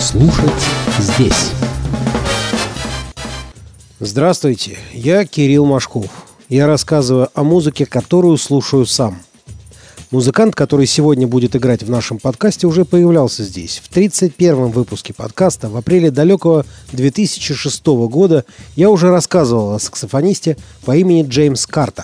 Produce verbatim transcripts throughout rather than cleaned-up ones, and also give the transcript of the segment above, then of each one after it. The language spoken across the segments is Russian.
Слушать здесь. Здравствуйте, я Кирилл Машков. Я рассказываю о музыке, которую слушаю сам. Музыкант, который сегодня будет играть в нашем подкасте, уже появлялся здесь. В тридцать первом выпуске подкаста в апреле далекого две тысячи шестого года я уже рассказывал о саксофонисте по имени Джеймс Картер.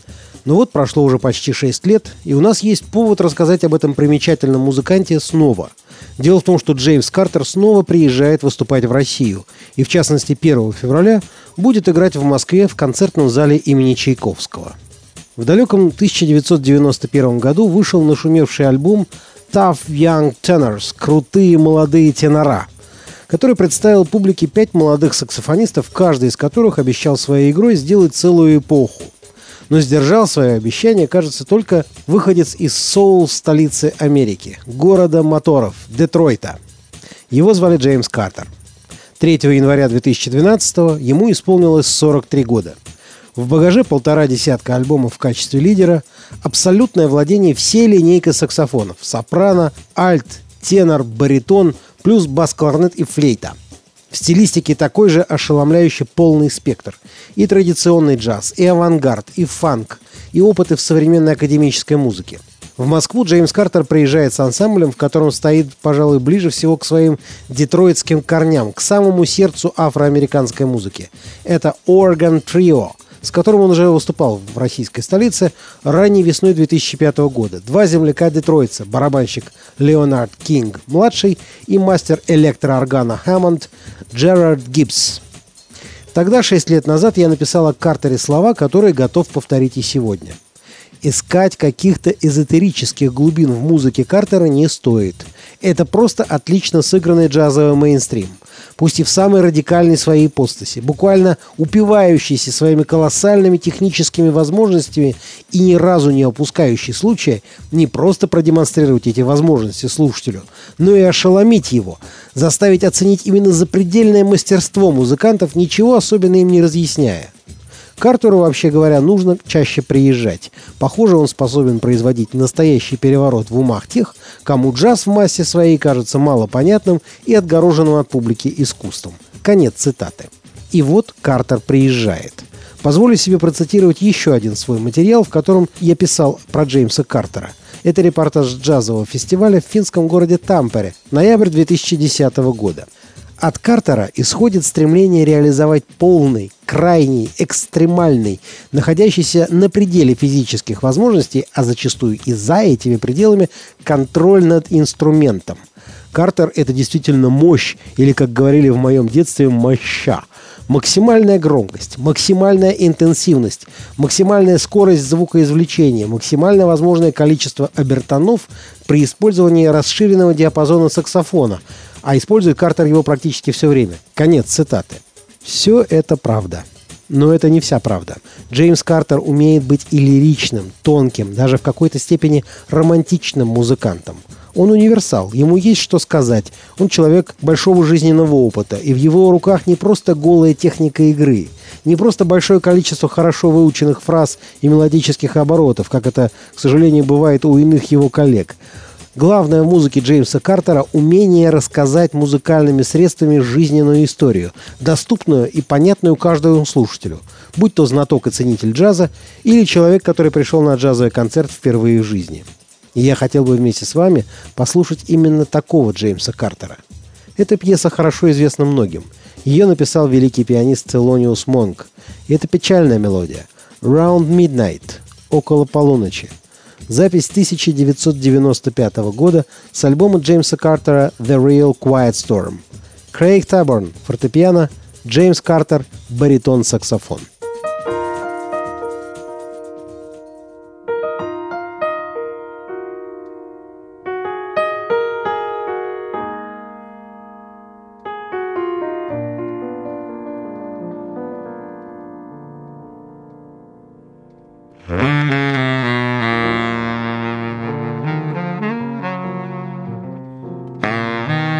Но вот прошло уже почти шесть лет, и у нас есть повод рассказать об этом примечательном музыканте снова. Дело в том, что Джеймс Картер снова приезжает выступать в Россию, и в частности первого февраля будет играть в Москве в концертном зале имени Чайковского. В далеком тысяча девятьсот девяносто первом году вышел нашумевший альбом «Tough Young Tenors» «Крутые молодые тенора», который представил публике пять молодых саксофонистов, каждый из которых обещал своей игрой сделать целую эпоху. Но сдержал свое обещание, кажется, только выходец из соул-столицы Америки, города моторов, Детройта. Его звали Джеймс Картер. третьего января две тысячи двенадцатого ему исполнилось сорок три года. В багаже полтора десятка альбомов в качестве лидера, абсолютное владение всей линейкой саксофонов – сопрано, альт, тенор, баритон, плюс бас-кларнет и флейта. В стилистике такой же ошеломляющий полный спектр. И традиционный джаз, и авангард, и фанк, и опыты в современной академической музыке. В Москву Джеймс Картер приезжает с ансамблем, в котором стоит, пожалуй, ближе всего к своим детройтским корням, к самому сердцу афроамериканской музыки. Это Organ Trio, с которым он уже выступал в российской столице ранней весной две тысячи пятого года. Два земляка-детройтца, барабанщик Леонард Кинг-младший и мастер электрооргана Хэммонд Джерард Гибс. Тогда, шесть лет назад, я написал о Картере слова, которые готов повторить и сегодня. Искать каких-то эзотерических глубин в музыке Картера не стоит. Это просто отлично сыгранный джазовый мейнстрим. Пусть и в самой радикальной своей ипостаси, буквально упивающийся своими колоссальными техническими возможностями и ни разу не опускающий случая не просто продемонстрировать эти возможности слушателю, но и ошеломить его, заставить оценить именно запредельное мастерство музыкантов, ничего особенно им не разъясняя. Картеру, вообще говоря, нужно чаще приезжать. Похоже, он способен производить настоящий переворот в умах тех, кому джаз в массе своей кажется малопонятным и отгороженным от публики искусством. Конец цитаты. И вот Картер приезжает. Позволю себе процитировать еще один свой материал, в котором я писал про Джеймса Картера. Это репортаж джазового фестиваля в финском городе Тампере, ноябрь две тысячи десятого года. От Картера исходит стремление реализовать полный, крайний, экстремальный, находящийся на пределе физических возможностей, а зачастую и за этими пределами, контроль над инструментом. Картер – это действительно мощь, или, как говорили в моем детстве, моща. Максимальная громкость, максимальная интенсивность, максимальная скорость звукоизвлечения, максимально возможное количество обертонов при использовании расширенного диапазона саксофона, а использует Картер его практически все время. Конец цитаты. Все это правда. Но это не вся правда. Джеймс Картер умеет быть и лиричным, тонким, даже в какой-то степени романтичным музыкантом. Он универсал, ему есть что сказать. Он человек большого жизненного опыта, и в его руках не просто голая техника игры, не просто большое количество хорошо выученных фраз и мелодических оборотов, как это, к сожалению, бывает у иных его коллег. Главное в музыке Джеймса Картера – умение рассказать музыкальными средствами жизненную историю, доступную и понятную каждому слушателю, будь то знаток и ценитель джаза или человек, который пришел на джазовый концерт впервые в жизни. И я хотел бы вместе с вами послушать именно такого Джеймса Картера. Эта пьеса хорошо известна многим. Ее написал великий пианист Целониус Монк. И это печальная мелодия. «Round Midnight» – «Около полуночи». Запись тысяча девятьсот девяносто пятого года с альбома Джеймса Картера «The Real Quiet Storm». Крейг Таборн – фортепиано, Джеймс Картер – баритон-саксофон.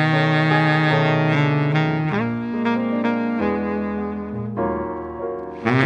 Mm-hmm.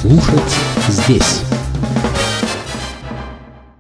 слушать здесь.